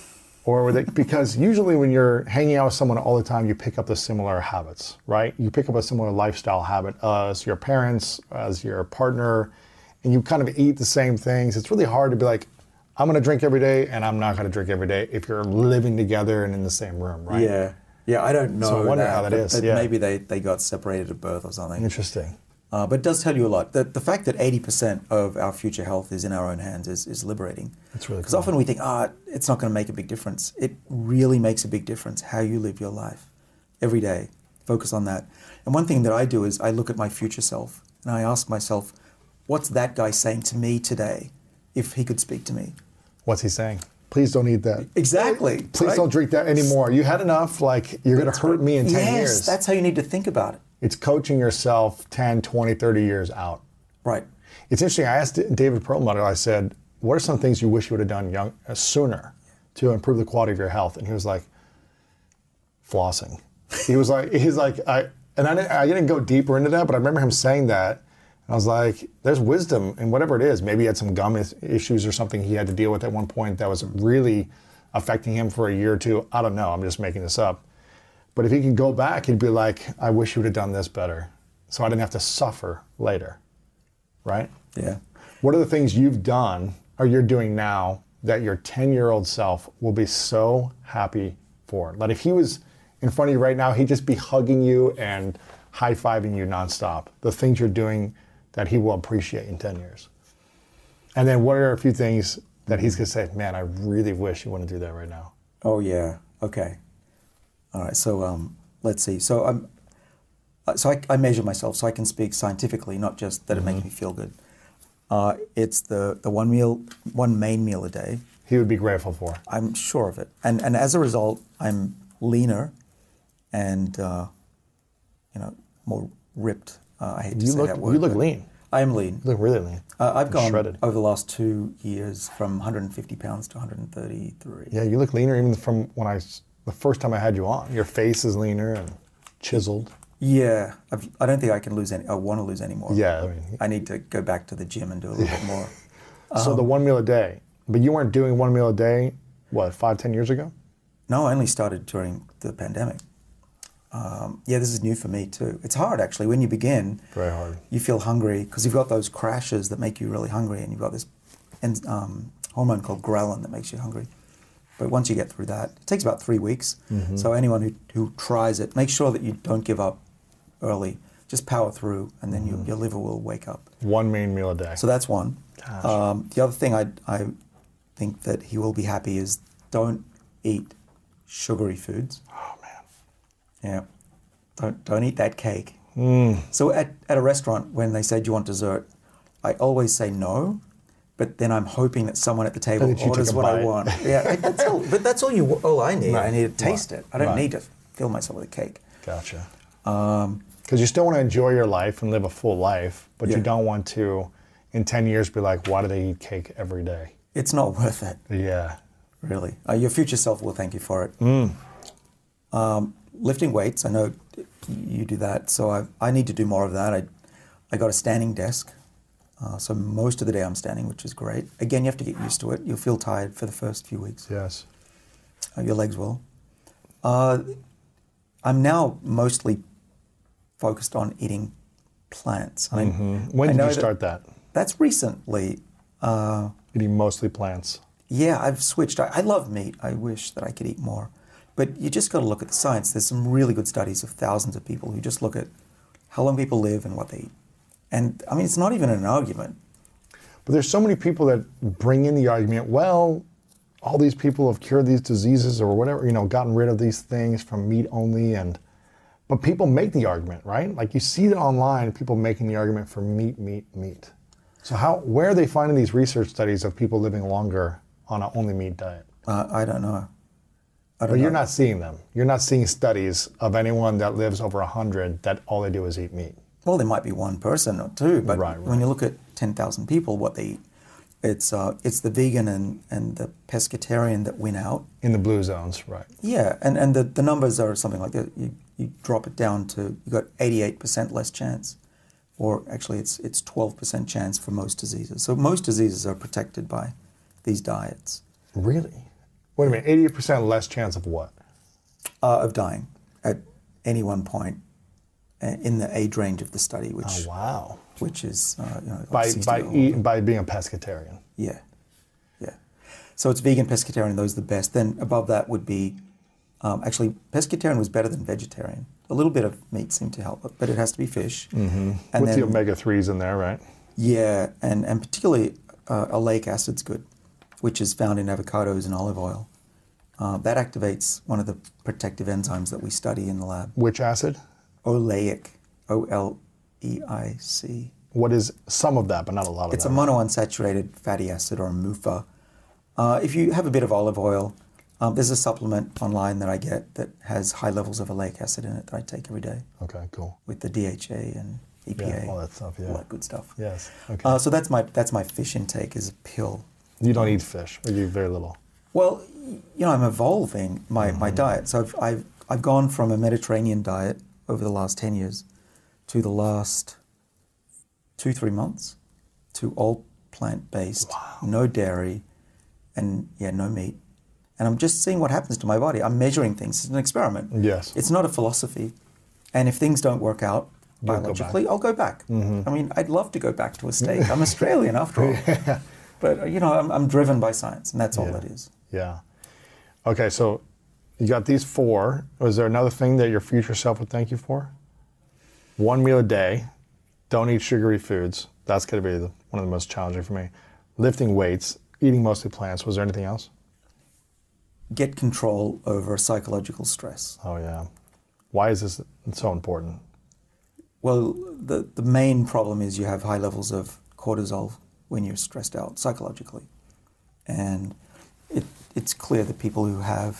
Or were they, because usually when you're hanging out with someone all the time, you pick up the similar habits, right? You pick up a similar lifestyle habit as your parents, as your partner, and you kind of eat the same things. It's really hard to be like, I'm going to drink every day and I'm not going to drink every day if you're living together and in the same room, right? Yeah. Yeah, I don't know. So I wonder how that is. Yeah. Maybe they got separated at birth or something. Interesting. But it does tell you a lot. The fact that 80% of our future health is in our own hands is liberating. That's really cool. Because often we think, it's not going to make a big difference. It really makes a big difference how you live your life every day. Focus on that. And one thing that I do is I look at my future self and I ask myself, what's that guy saying to me today if he could speak to me? What's he saying? Please don't eat that. Exactly. Please right? don't drink that anymore. You had enough, like you're going to hurt me in 10 years. Yes, that's how you need to think about it. It's coaching yourself 10, 20, 30 years out. Right. It's interesting. I asked David Perlmutter, I said, what are some things you wish you would have done sooner to improve the quality of your health? And he was like, flossing. He's like, I didn't go deeper into that, but I remember him saying that. I was like, there's wisdom in whatever it is. Maybe he had some gum issues or something he had to deal with at one point that was really affecting him for a year or two. I don't know. I'm just making this up. But if he could go back, he'd be like, I wish you would have done this better so I didn't have to suffer later. Right? Yeah. What are the things you've done or you're doing now that your 10-year-old self will be so happy for? Like if he was in front of you right now, he'd just be hugging you and high-fiving you nonstop. The things you're doing that he will appreciate in 10 years. And then what are a few things that he's going to say, man, I really wish you wouldn't do that right now? Oh, yeah. Okay. All right. So let's see. So I measure myself so I can speak scientifically, not just that it makes me feel good. It's the one main meal a day. He would be grateful for. I'm sure of it. And as a result, I'm leaner and, more ripped. I hate to say that word. You look lean. I am lean. You look really lean. I've gone shredded over the last 2 years from 150 pounds to 133. Yeah, you look leaner even from the first time I had you on. Your face is leaner and chiseled. Yeah, I don't think I can lose any. I want to lose any more. Yeah, I need to go back to the gym and do a little bit more. So the one meal a day, but you weren't doing one meal a day, what, 5-10 years ago? No, I only started during the pandemic. This is new for me too. It's hard actually when you begin. Very hard. You feel hungry because you've got those crashes that make you really hungry, and you've got this hormone called ghrelin that makes you hungry. But once you get through that, it takes about 3 weeks. Mm-hmm. So anyone who tries it, make sure that you don't give up early. Just power through, and then your liver will wake up. One main meal a day. So that's one. The other thing I think that he will be happy is don't eat sugary foods. Oh man. Yeah. Don't eat that cake. So at a restaurant, when they say, do you want dessert? I always say no. But then I'm hoping that someone at the table orders what I want. Yeah, that's all. But that's all I need. Right. I need to taste it. I don't need to fill myself with a cake. Gotcha. Because you still want to enjoy your life and live a full life, but you don't want to, in 10 years, be like, why do they eat cake every day? It's not worth it. Yeah. Really. Your future self will thank you for it. Lifting weights, I know you do that, so I need to do more of that. I got a standing desk. So most of the day I'm standing, which is great. Again, you have to get used to it. You'll feel tired for the first few weeks. Yes. Your legs will. I'm now mostly focused on eating plants. When did you start that? That's recently. Eating mostly plants. Yeah, I've switched. I love meat. I wish that I could eat more. But you just got to look at the science. There's some really good studies of thousands of people who just look at how long people live and what they eat. And I mean, it's not even an argument. But there's so many people that bring in the argument, well, all these people have cured these diseases or whatever, gotten rid of these things from meat only. But people make the argument, right? Like you see it online, people making the argument for meat. So where are they finding these research studies of people living longer on an only meat diet? I don't know. But you're not seeing them. You're not seeing studies of anyone that lives over 100 that all they do is eat meat. Well, there might be one person or two, but when you look at 10,000 people, what they eat, it's the vegan and the pescatarian that win out. In the blue zones, right. Yeah, and the numbers are something like that. You drop it down to, you got 88% less chance. Or actually, it's 12% chance for most diseases. So most diseases are protected by these diets. Really? Wait a minute, 80% less chance of what? Of dying at any one point in the age range of the study, which Oh, wow. which is By being a pescatarian. Yeah. So it's vegan, pescatarian, those are the best. Then above that would be, actually, pescatarian was better than vegetarian. A little bit of meat seemed to help, but it has to be fish. Mm-hmm. And With then, the omega-3s in there, right? Yeah, and particularly oleic acid's good, which is found in avocados and olive oil. That activates one of the protective enzymes that we study in the lab. Which acid? Oleic, O-L-E-I-C. What is some of that, but not a lot of that? It's a monounsaturated fatty acid, or a MUFA. If you have a bit of olive oil, there's a supplement online that I get that has high levels of oleic acid in it that I take every day. Okay, cool. With the DHA and EPA, all that stuff, all that good stuff. Yes. Okay. So that's my fish intake is a pill. You don't eat fish, or you eat very little. Well, I'm evolving my diet. So I've gone from a Mediterranean diet over the last 10 years to the last 2-3 months to all plant-based, no dairy, and no meat. And I'm just seeing what happens to my body. I'm measuring things. It's an experiment. Yes. It's not a philosophy. And if things don't work out biologically, I'll go back. Mm-hmm. I mean, I'd love to go back to a steak. I'm Australian after all. Yeah. But, I'm driven by science, and that's all it is. Yeah. Okay, so you got these 4. Was there another thing that your future self would thank you for? 1 meal a day. Don't eat sugary foods. That's going to be one of the most challenging for me. Lifting weights. Eating mostly plants. Was there anything else? Get control over psychological stress. Oh, yeah. Why is this so important? Well, the main problem is you have high levels of cortisol when you're stressed out psychologically. And it's clear that people who have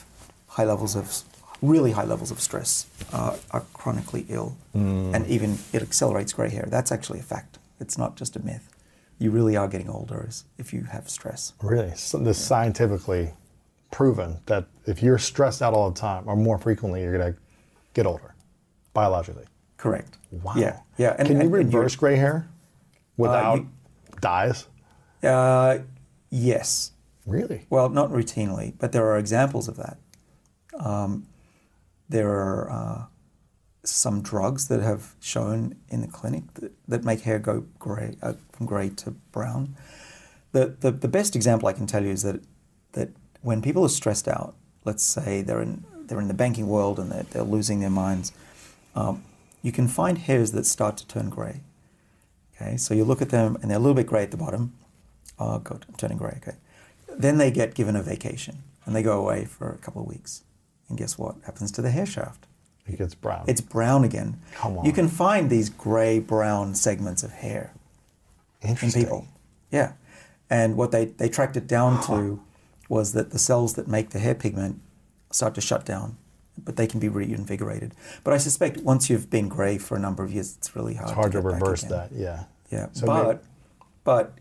really high levels of stress are chronically ill. And even it accelerates gray hair. That's actually a fact. It's not just a myth. You really are getting older if you have stress. Really? So this scientifically proven that if you're stressed out all the time or more frequently, you're going to get older, biologically. Correct. Wow. Yeah. Can you reverse gray hair without dyes? Yes. Really? Well, not routinely, but there are examples of that. There are some drugs that have shown in the clinic that make hair go gray, from gray to brown. The best example I can tell you is that when people are stressed out, let's say they're in the banking world and they're losing their minds, you can find hairs that start to turn gray. Okay, so you look at them and they're a little bit gray at the bottom. Oh God, I'm turning gray. Okay, then they get given a vacation and they go away for a couple of weeks, and guess what happens to the hair shaft? It gets brown. It's brown again. Come on. You can find these gray-brown segments of hair in people. Yeah. And what they tracked it down to was that the cells that make the hair pigment start to shut down, but they can be reinvigorated. But I suspect once you've been gray for a number of years, it's really hard. It's hard to get back reverse again. that. Yeah. Yeah. So but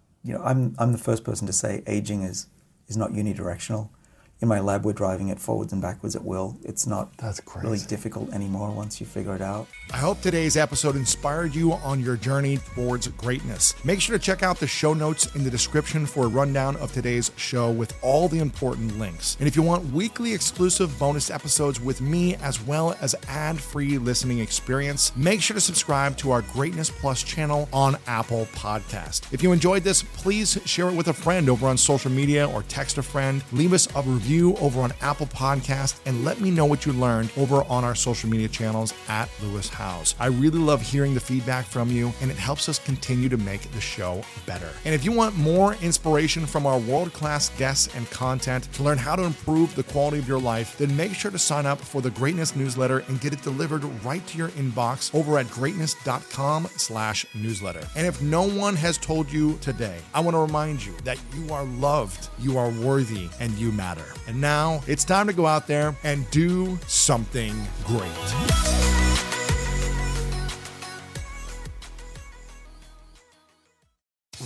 I'm the first person to say aging is not unidirectional. In my lab, we're driving it forwards and backwards at will. It's not really difficult anymore once you figure it out. I hope today's episode inspired you on your journey towards greatness. Make sure to check out the show notes in the description for a rundown of today's show with all the important links. And if you want weekly exclusive bonus episodes with me, as well as ad-free listening experience, make sure to subscribe to our Greatness Plus channel on Apple Podcast. If you enjoyed this, please share it with a friend over on social media or text a friend. Leave us a review over on Apple Podcast and let me know what you learned over on our social media channels at Lewis Howes. I really love hearing the feedback from you, and it helps us continue to make the show better. And if you want more inspiration from our world-class guests and content to learn how to improve the quality of your life, then make sure to sign up for the Greatness newsletter and get it delivered right to your inbox over at greatness.com/newsletter. And if no one has told you today, I want to remind you that you are loved, you are worthy, and you matter. And now it's time to go out there and do something great.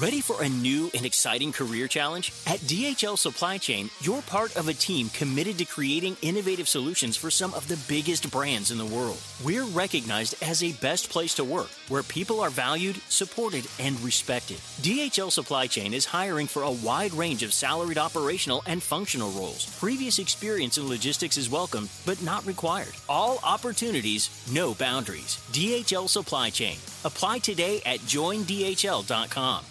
Ready for a new and exciting career challenge? At DHL Supply Chain, you're part of a team committed to creating innovative solutions for some of the biggest brands in the world. We're recognized as a best place to work, where people are valued, supported, and respected. DHL Supply Chain is hiring for a wide range of salaried operational and functional roles. Previous experience in logistics is welcome, but not required. All opportunities, no boundaries. DHL Supply Chain. Apply today at joindhl.com.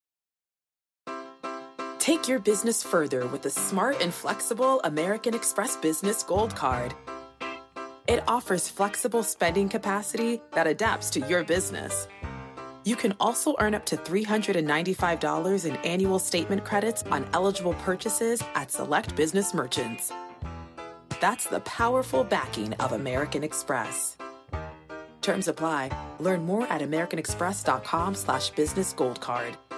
Take your business further with the smart and flexible American Express Business Gold Card. It offers flexible spending capacity that adapts to your business. You can also earn up to $395 in annual statement credits on eligible purchases at select business merchants. That's the powerful backing of American Express. Terms apply. Learn more at americanexpress.com/business gold card.